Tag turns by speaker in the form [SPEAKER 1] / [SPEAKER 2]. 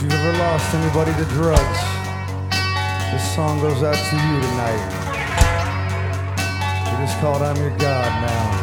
[SPEAKER 1] you've ever lost anybody to drugs, this song goes out to you tonight. It is called I'm Your God Now.